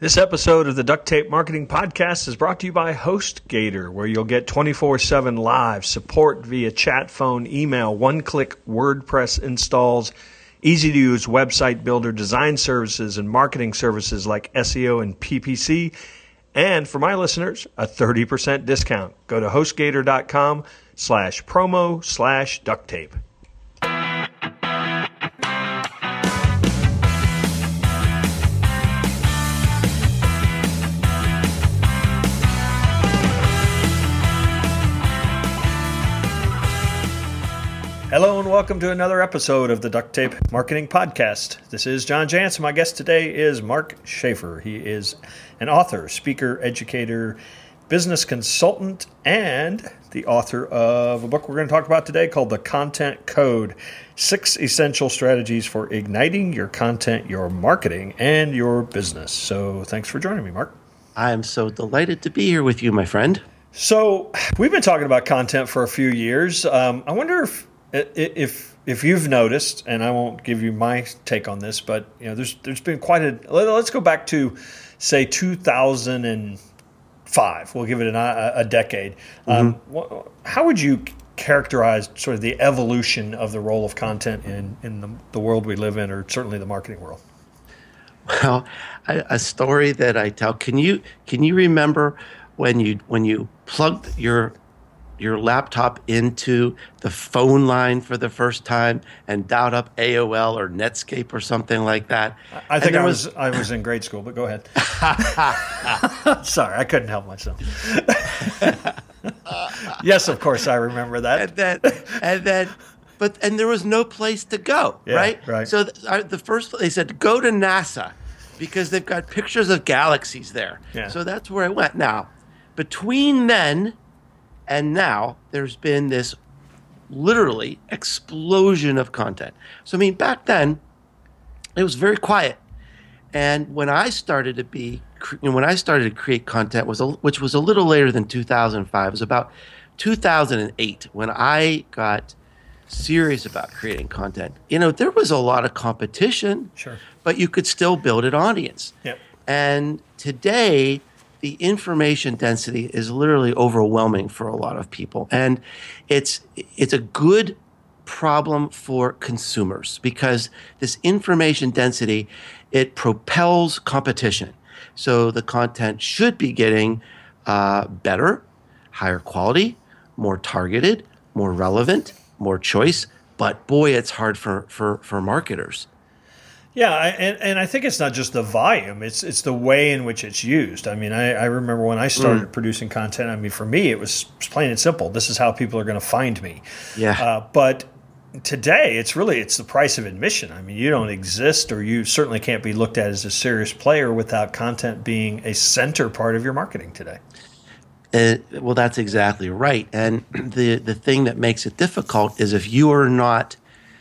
This episode of the Duct Tape Marketing Podcast is brought to you by HostGator, where you'll get 24/7 live support via chat, phone, email, one-click WordPress installs, easy-to-use website builder design services, and marketing services like SEO and PPC. And for my listeners, a 30% discount. Go to HostGator.com/promo/duct tape. Hello and welcome to another episode of the Duct Tape Marketing Podcast. This is John Jantsch. My guest today is Mark Schaefer. He is an author, speaker, educator, business consultant, and the author of a book we're going to talk about today called The Content Code: 6 Essential Strategies for Igniting Your Content, Your Marketing, and Your Business. So thanks for joining me, Mark. I am so delighted to be here with you, my friend. So we've been talking about content for a few years. I wonder if you've noticed, and I won't give you my take on this, but there's been quite a. Let's go back to say 2005. We'll give it a decade. How would you characterize sort of the evolution of the role of content in the world we live in, or certainly the marketing world? Well, a story that I tell. Can you remember when you plugged your laptop into the phone line for the first time and dialed up AOL or Netscape or something like that? I think I was in grade school, but go ahead. Sorry, I couldn't help myself. Yes, of course, I remember that. And there was no place to go, right? Right. So the first, they said, go to NASA because they've got pictures of galaxies there. Yeah. So that's where I went. Now, between then and now, there's been this literally explosion of content. So, back then, it was very quiet. And when I started to create content, which was a little later than 2005, it was about 2008 when I got serious about creating content. There was a lot of competition, sure, but you could still build an audience. Yep. And today, the information density is literally overwhelming for a lot of people. And it's a good problem for consumers because this information density, it propels competition. So the content should be getting better, higher quality, more targeted, more relevant, more choice. But boy, it's hard for marketers. Yeah, and I think it's not just the volume; it's the way in which it's used. I remember when I started producing content. For me, it was plain and simple. This is how people are going to find me. Yeah. But today, it's the price of admission. You don't exist, or you certainly can't be looked at as a serious player without content being a center part of your marketing today. Well, that's exactly right. And the thing that makes it difficult is if you are not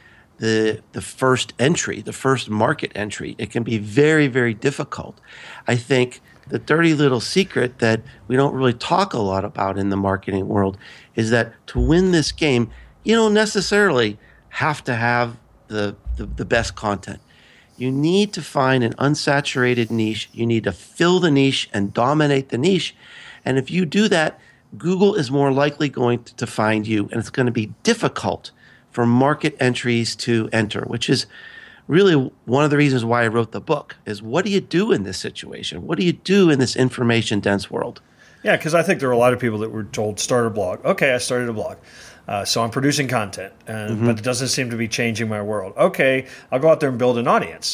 the first entry, the first market entry, it can be very, very difficult. I think the dirty little secret that we don't really talk a lot about in the marketing world is that to win this game, you don't necessarily have to have the best content. You need to find an unsaturated niche. You need to fill the niche and dominate the niche. And if you do that, Google is more likely going to find you, and it's going to be difficult for market entries to enter, which is really one of the reasons why I wrote the book, is what do you do in this situation? What do you do in this information-dense world? Yeah, because I think there are a lot of people that were told, start a blog. Okay, I started a blog. So I'm producing content, but it doesn't seem to be changing my world. Okay, I'll go out there and build an audience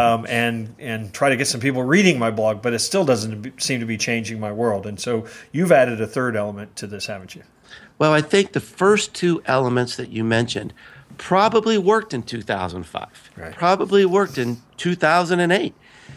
and try to get some people reading my blog, but it still doesn't seem to be changing my world. And so you've added a third element to this, haven't you? Well, I think the first two elements that you mentioned probably worked in 2005, probably worked in 2008,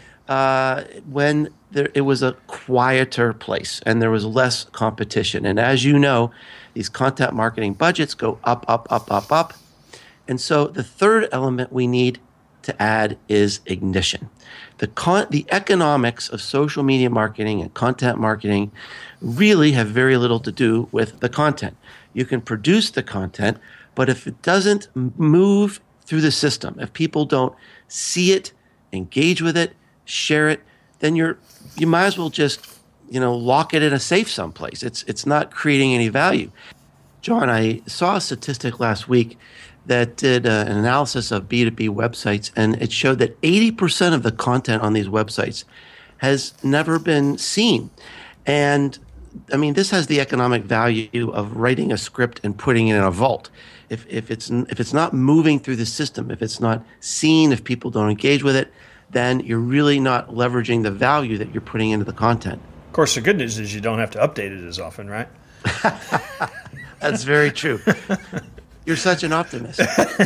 when it was a quieter place and there was less competition. And as you know, these content marketing budgets go up, up, up, up, up. And so the third element we need to add is ignition. The economics of social media marketing and content marketing really have very little to do with the content. You can produce the content, but if it doesn't move through the system, if people don't see it, engage with it, share it, then you might as well just, lock it in a safe someplace. It's not creating any value. John, I saw a statistic last week that did an analysis of B2B websites, and it showed that 80% of the content on these websites has never been seen. And I mean, this has the economic value of writing a script and putting it in a vault. If it's not moving through the system, if it's not seen, if people don't engage with it, then you're really not leveraging the value that you're putting into the content. Of course, the good news is you don't have to update it as often, right? That's very true. You're such an optimist.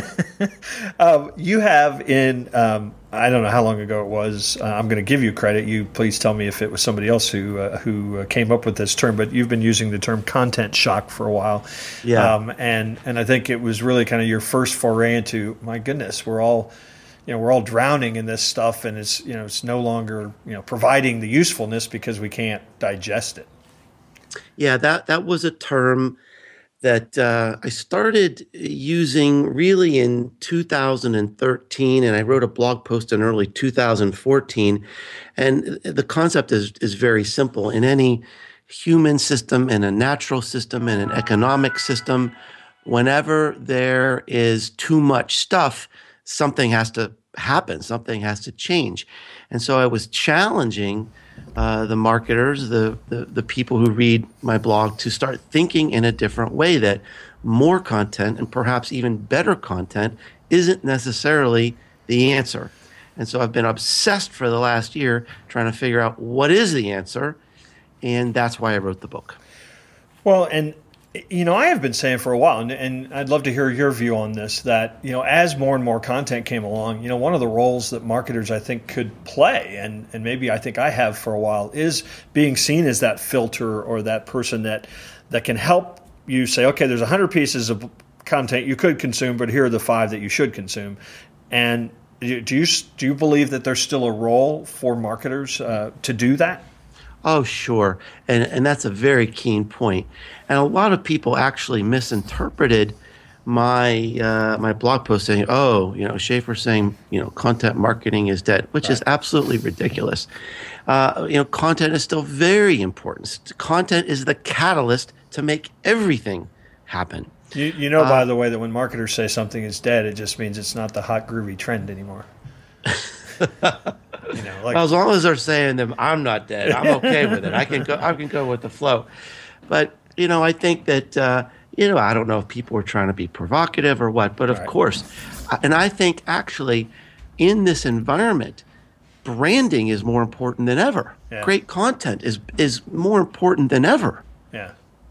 You have I don't know how long ago it was. I'm going to give you credit. You please tell me if it was somebody else who came up with this term. But you've been using the term content shock for a while. Yeah. And I think it was really kind of your first foray into, my goodness, we're all drowning in this stuff, and it's no longer providing the usefulness because we can't digest it. Yeah, that was a term that I started using really in 2013, and I wrote a blog post in early 2014. And the concept is very simple. In any human system, in a natural system, in an economic system, whenever there is too much stuff, something has to happen, something has to change. And so I was challenging the marketers, the people who read my blog, to start thinking in a different way, that more content and perhaps even better content isn't necessarily the answer. And so I've been obsessed for the last year trying to figure out what is the answer, and that's why I wrote the book. Well, and I have been saying for a while, and I'd love to hear your view on this, that, as more and more content came along, one of the roles that marketers, I think, could play, and maybe I think I have for a while, is being seen as that filter or that person that can help you say, okay, there's 100 pieces of content you could consume, but here are the 5 that you should consume. And do you believe that there's still a role for marketers to do that? Oh, sure. And that's a very keen point. And a lot of people actually misinterpreted my blog post saying, Schaefer saying, content marketing is dead, which is absolutely ridiculous. Content is still very important. Content is the catalyst to make everything happen. By the way, that when marketers say something is dead, it just means it's not the hot, groovy trend anymore. Well, as long as they're saying that I'm not dead, I'm okay with it. I can go with the flow. But I think that I don't know if people are trying to be provocative or what, but of course, and I think actually in this environment, branding is more important than ever. Yeah. Great content is more important than ever. Yeah.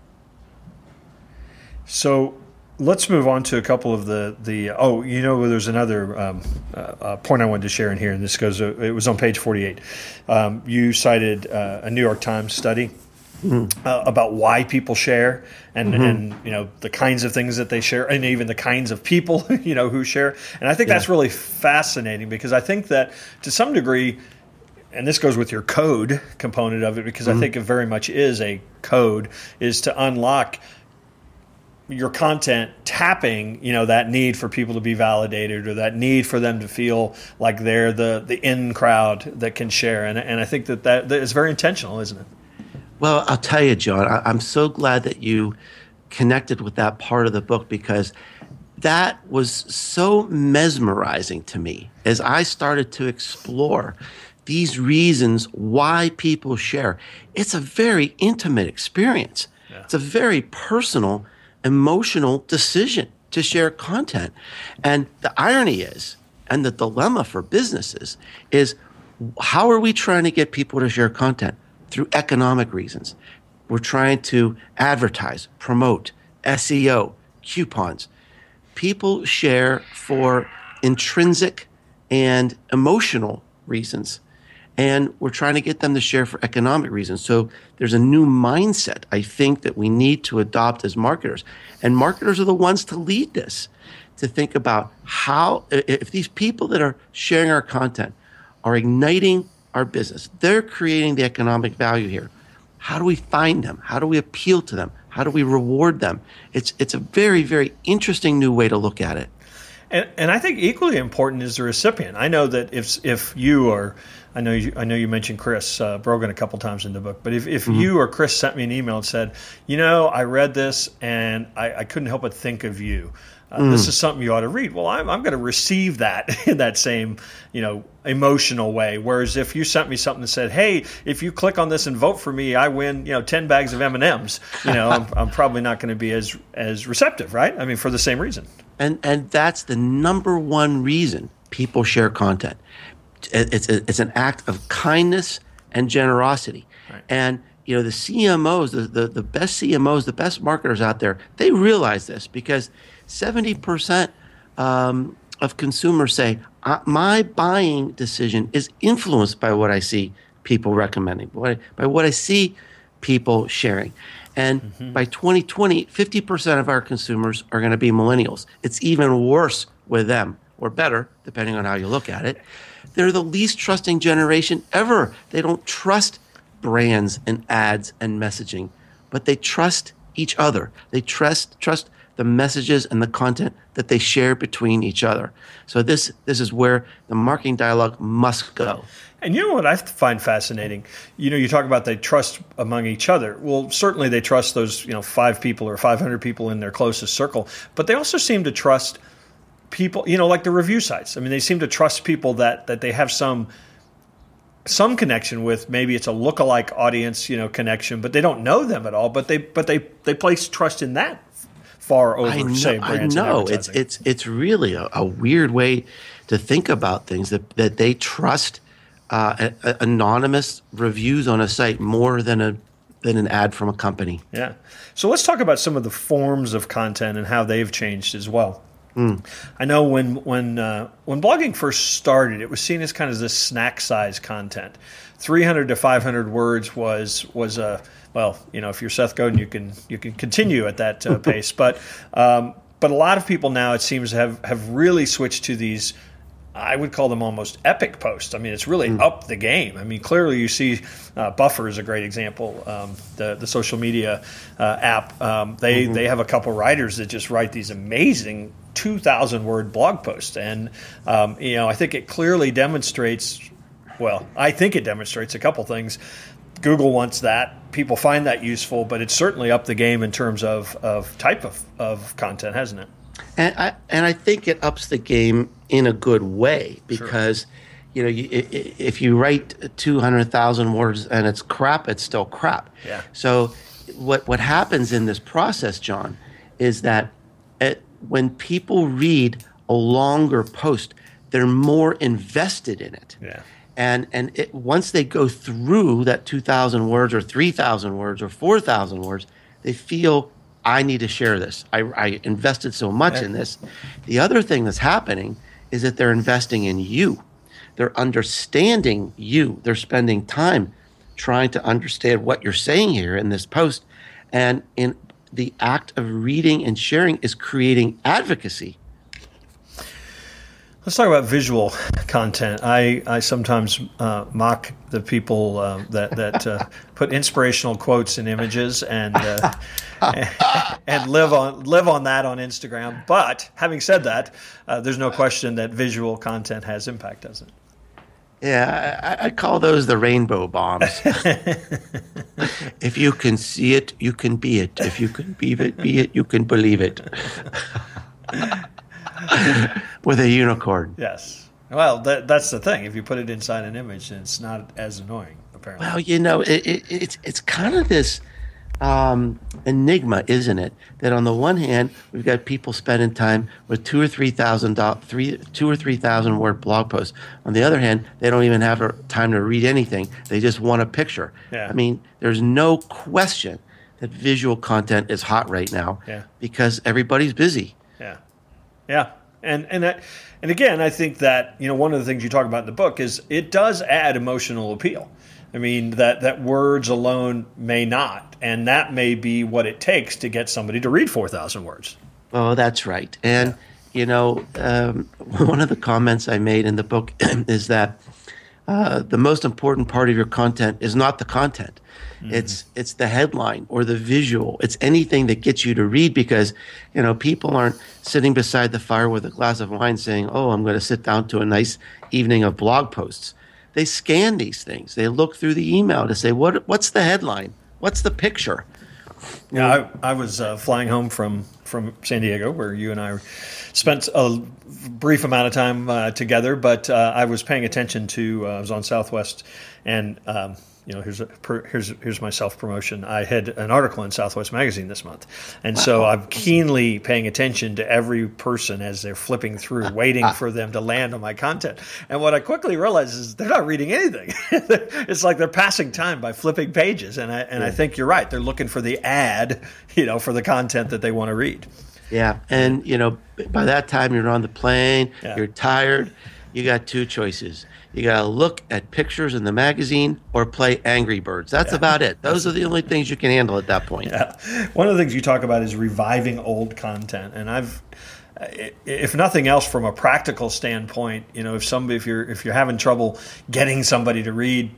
So let's move on to a couple of there's another point I wanted to share in here, and this goes. It was on page 48. You cited a New York Times study about why people share, and the kinds of things that they share, and even the kinds of people who share. And I think that's really fascinating, because I think that to some degree, and this goes with your code component of it, because I think it very much is a code, is to unlock your content tapping, that need for people to be validated, or that need for them to feel like they're the in crowd that can share. And I think that is very intentional, isn't it? Well, I'll tell you, John, I'm so glad that you connected with that part of the book, because that was so mesmerizing to me as I started to explore these reasons why people share. It's a very intimate experience. Yeah. It's a very personal, emotional decision to share content. And the irony is, and the dilemma for businesses is, how are we trying to get people to share content? Through economic reasons. We're trying to advertise, promote, SEO, coupons. People share for intrinsic and emotional reasons. And we're trying to get them to share for economic reasons. So there's a new mindset, I think, that we need to adopt as marketers. And marketers are the ones to lead this, to think about how, if these people that are sharing our content are igniting our business, they're creating the economic value here. How do we find them? How do we appeal to them? How do we reward them? It's a very, very interesting new way to look at it. And I think equally important is the recipient. I know that if you are I know you mentioned Chris Brogan a couple times in the book, but if you or Chris sent me an email and said, I read this and I couldn't help but think of you. This is something you ought to read. Well, I'm going to receive that in that same, emotional way. Whereas if you sent me something that said, "Hey, if you click on this and vote for me, I win, 10 bags of M&Ms," I'm probably not going to be as receptive, right? I mean, for the same reason. And that's the number one reason people share content. It's an act of kindness and generosity. Right. And the CMOs, the best CMOs, the best marketers out there, they realize this because 70% of consumers say, my buying decision is influenced by what I see people recommending, by what I see people sharing. And by 2020, 50% of our consumers are going to be millennials. It's even worse with them, or better, depending on how you look at it. They're the least trusting generation ever. They don't trust brands and ads and messaging, but they trust each other. They trust the messages and the content that they share between each other. So this is where the marketing dialogue must go. And you know what I find fascinating? You talk about they trust among each other. Well, certainly they trust those 5 people or 500 people in their closest circle, but they also seem to trust people, like the review sites. I mean, they seem to trust people that they have some connection with. Maybe it's a lookalike audience, connection, but they don't know them at all. But they place trust in that far over, say, brands. I know it's really a weird way to think about things that they trust anonymous reviews on a site more than an ad from a company. Yeah. So let's talk about some of the forms of content and how they've changed as well. I know when blogging first started, it was seen as kind of this snack size content. 300 to 500 words was a if you're Seth Godin, you can continue at that pace. But a lot of people now, it seems, have really switched to these. I would call them almost epic posts. I mean, it's really up the game. I mean, clearly you see Buffer is a great example, the social media app. They have a couple writers that just write these amazing 2,000-word blog posts. And, I think it clearly demonstrates, a couple things. Google wants that. People find that useful, but it's certainly up the game in terms of type of content, hasn't it? And I think it ups the game in a good way because, if you write 200,000 words and it's crap, it's still crap. Yeah. So what happens in this process, John, is that when people read a longer post, they're more invested in it. Yeah. And once they go through that 2,000 words or 3,000 words or 4,000 words, they feel, I need to share this. I invested so much in this. The other thing that's happening is that they're investing in you. They're understanding you. They're spending time trying to understand what you're saying here in this post. And in the act of reading and sharing is creating advocacy. Let's talk about visual content. I sometimes mock the people that put inspirational quotes and images and live on that on Instagram. But having said that, there's no question that visual content has impact, doesn't it? Yeah, I call those the rainbow bombs. If you can see it, you can be it. If you can be it, you can believe it. With a unicorn. Yes. Well, that's the thing. If you put it inside an image, then it's not as annoying, apparently. Well, it's kind of this enigma, isn't it? That on the one hand, we've got people spending time with 2,000 or 3,000 word blog posts. On the other hand, they don't even have time to read anything. They just want a picture. Yeah. I mean, there's no question that visual content is hot right now because everybody's busy. Yeah. Yeah. And again, I think that, one of the things you talk about in the book is it does add emotional appeal. I mean, that words alone may not, and that may be what it takes to get somebody to read 4,000 words. Oh, that's right. And, one of the comments I made in the book is that the most important part of your content is not the content. Mm-hmm. It's the headline or the visual. It's anything that gets you to read because, people aren't sitting beside the fire with a glass of wine saying, oh, I'm going to sit down to a nice evening of blog posts. they scan these things. They look through the email to say, what's the headline? What's the picture? Yeah, I was flying home from San Diego, where you and I spent a brief amount of time together. But I was paying attention to. I was on Southwest, and here's my self promotion. I had an article in Southwest Magazine this month, and so I'm keenly paying attention to every person as they're flipping through, waiting for them to land on my content. And what I quickly realized is they're not reading anything. It's like they're passing time by flipping pages, and I think you're right. They're looking for the ad, for the content that they want to read. Yeah, and by that time you're on the plane, you're tired. You got two choices. You got to look at pictures in the magazine or play Angry Birds. That's about it. Those are the only things you can handle at that point. Yeah. One of the things you talk about is reviving old content. And if nothing else, from a practical standpoint, if you're having trouble getting somebody to read,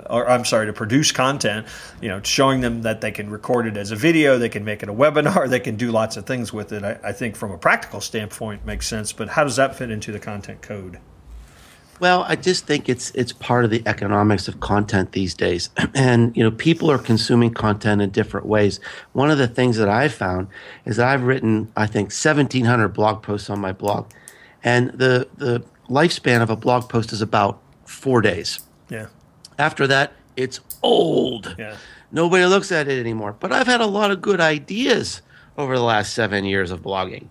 to produce content, showing them that they can record it as a video, they can make it a webinar, they can do lots of things with it. I think from a practical standpoint makes sense. But how does that fit into the content code? Well, I just think it's part of the economics of content these days. And, people are consuming content in different ways. One of the things that I've found is that I've written, I think, 1,700 blog posts on my blog. And the lifespan of a blog post is about 4 days. Yeah. After that, it's old. Yeah. Nobody looks at it anymore. But I've had a lot of good ideas over the last 7 years of blogging.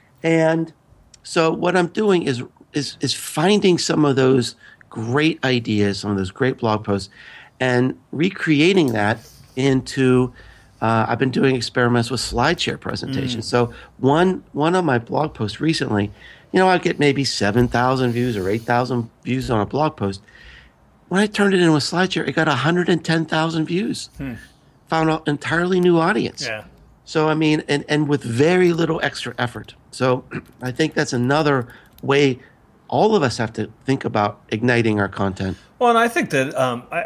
And so what I'm doing is finding some of those great ideas, some of those great blog posts, and recreating that into. I've been doing experiments with SlideShare presentations. So one of my blog posts recently, I get maybe 7,000 views or 8,000 views on a blog post. When I turned it into a SlideShare, it got 110,000 views. Found an entirely new audience. Yeah. So and with very little extra effort. So I think that's another way. All of us have to think about igniting our content. Well, and I think that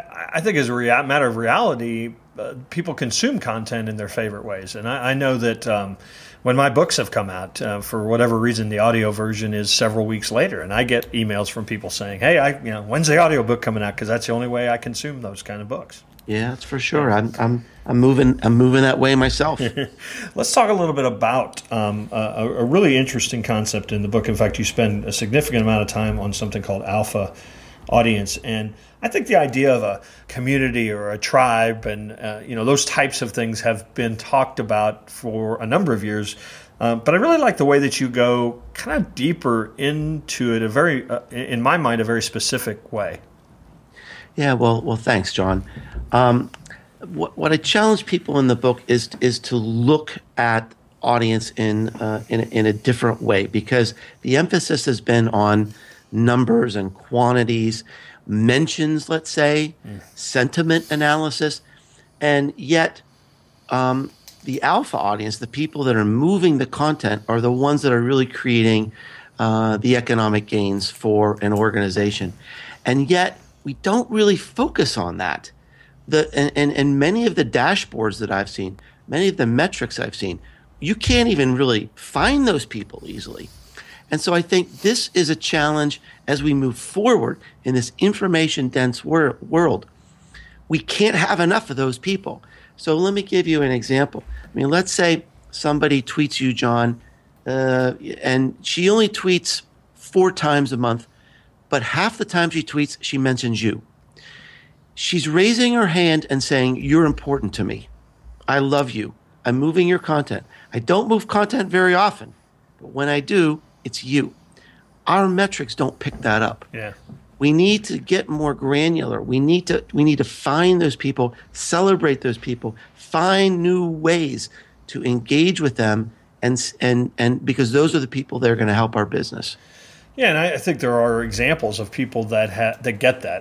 I think as a matter of reality, people consume content in their favorite ways. And I know that when my books have come out, for whatever reason, the audio version is several weeks later, and I get emails from people saying, "Hey, when's the audio book coming out?" Because that's the only way I consume those kind of books. Yeah, that's for sure. I'm moving that way myself. Let's talk a little bit about a really interesting concept in the book. In fact, you spend a significant amount of time on something called alpha audience, and I think the idea of a community or a tribe and those types of things have been talked about for a number of years. But I really like the way that you go kind of deeper into it, in my mind, a very specific way. Yeah, well, thanks, John. What I challenge people in the book is to look at audience in a different way, because the emphasis has been on numbers and quantities, mentions, let's say, sentiment analysis, and yet the alpha audience, the people that are moving the content, are the ones that are really creating the economic gains for an organization, and yet we don't really focus on that. And many of the dashboards that I've seen, many of the metrics I've seen, you can't even really find those people easily. And so I think this is a challenge as we move forward in this information-dense world. We can't have enough of those people. So let me give you an example. Let's say somebody tweets you, John, and she only tweets 4 times a month, but half the time she tweets, she mentions you. She's raising her hand and saying, "You're important to me. I love you. I'm moving your content. I don't move content very often, but when I do, it's you." Our metrics don't pick that up. Yeah. We need to get more granular. We need to find those people, celebrate those people, find new ways to engage with them, and because those are the people that are going to help our business. Yeah, and I think there are examples of people that get that.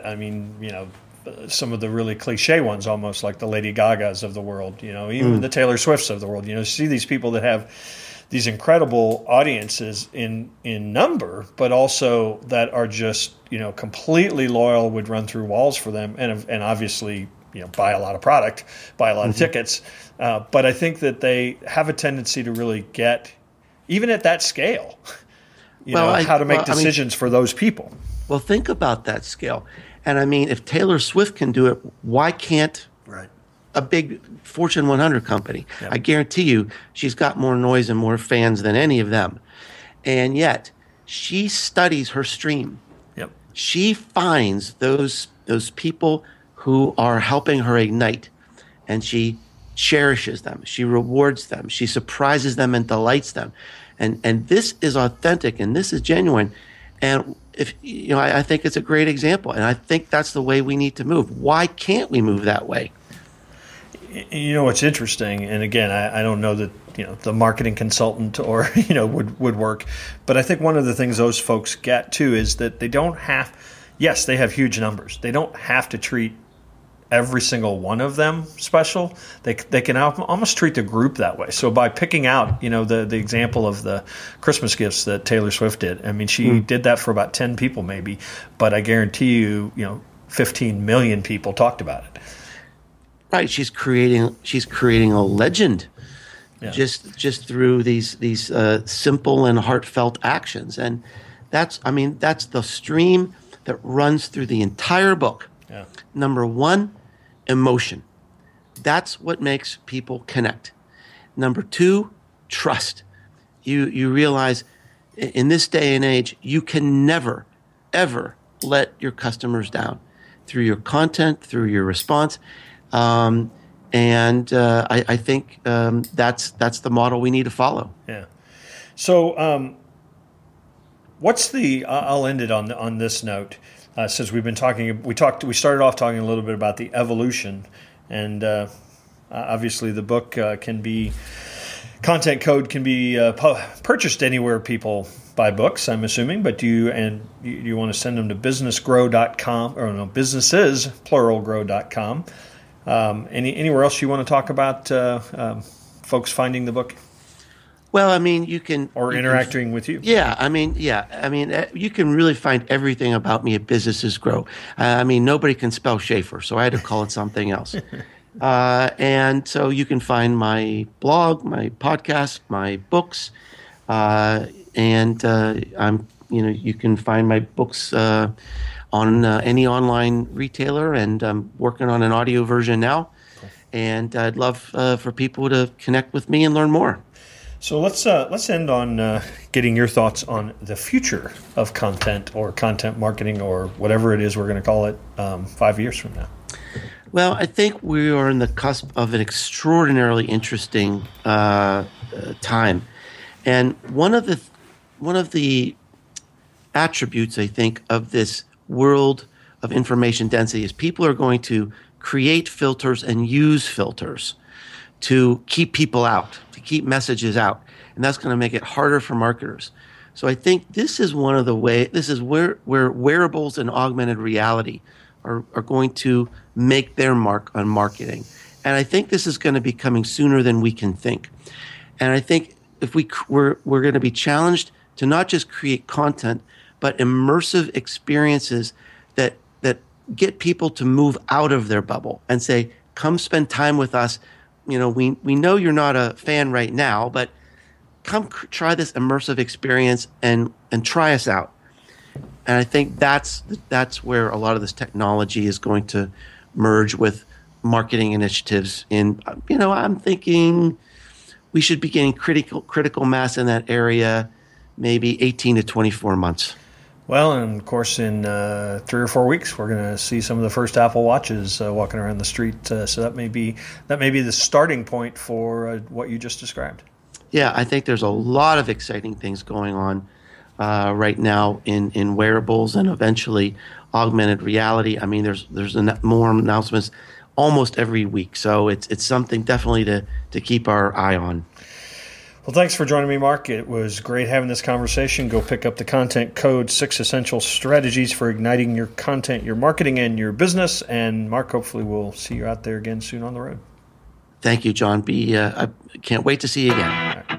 Some of the really cliche ones, almost like the Lady Gagas of the world, even the Taylor Swifts of the world. See these people that have these incredible audiences in number, but also that are just completely loyal, would run through walls for them, and obviously buy a lot of product, buy a lot of tickets. But I think that they have a tendency to really get, even at that scale, how to make decisions for those people. Well, think about that scale. And I mean, if Taylor Swift can do it, why can't Right. a big Fortune 100 company? Yep. I guarantee you she's got more noise and more fans than any of them. And yet she studies her stream. Yep. She finds those people who are helping her ignite, and she cherishes them. She rewards them. She surprises them and delights them. And this is authentic and this is genuine. And if I think it's a great example, and I think that's the way we need to move. Why can't we move that way? You know what's interesting, and again, I don't know that the marketing consultant or would work, but I think one of the things those folks get too is that they don't have. Yes, they have huge numbers. They don't have to treat every single one of them special. They can almost treat the group that way. So by picking out the example of the Christmas gifts that Taylor Swift did, I mean she did that for about 10 people maybe, but I guarantee you 15 million people talked about it. Right, she's creating a legend, just through these simple and heartfelt actions, and that's the stream that runs through the entire book. Yeah. Number one, emotion. That's what makes people connect. Number two, trust. You realize in this day and age you can never ever let your customers down through your content, through your response. I think that's the model we need to follow. Yeah. So, what's I'll end it on this note. Since we've been talking, we started off talking a little bit about the evolution, and obviously the book Content Code can be purchased anywhere people buy books, I'm assuming. But do you want to send them to businessgrow.com or no, businesses plural grow.com? Anywhere else you want to talk about folks finding the book? Well, I mean, you can... Or interacting with you. Yeah, I mean, you can really find everything about me at Businesses Grow. Nobody can spell Schaefer, so I had to call it something else. And so you can find my blog, my podcast, my books, and you can find my books on any online retailer, and I'm working on an audio version now. And I'd love for people to connect with me and learn more. So let's end on getting your thoughts on the future of content or content marketing or whatever it is we're going to call it 5 years from now. Well, I think we are in the cusp of an extraordinarily interesting time, and one of the attributes I think of this world of information density is people are going to create filters and use filters to keep people out, to keep messages out. And that's going to make it harder for marketers. So I think this is where wearables and augmented reality are going to make their mark on marketing. And I think this is going to be coming sooner than we can think. And I think if we're going to be challenged to not just create content, but immersive experiences that get people to move out of their bubble and say, come spend time with us. We know you're not a fan right now, but come try this immersive experience and try us out. And I think that's where a lot of this technology is going to merge with marketing initiatives. And I'm thinking we should be getting critical mass in that area, maybe 18 to 24 months. Well, and of course, in 3 or 4 weeks, we're going to see some of the first Apple Watches walking around the street. So that may be the starting point for what you just described. Yeah, I think there's a lot of exciting things going on right now in wearables and eventually augmented reality. I mean, there's more announcements almost every week, so it's something definitely to keep our eye on. Well, thanks for joining me, Mark. It was great having this conversation. Go pick up the Content Code, 6 Essential Strategies for Igniting Your Content, Your Marketing, and Your Business. And Mark, hopefully we'll see you out there again soon on the road. Thank you, John. I can't wait to see you again.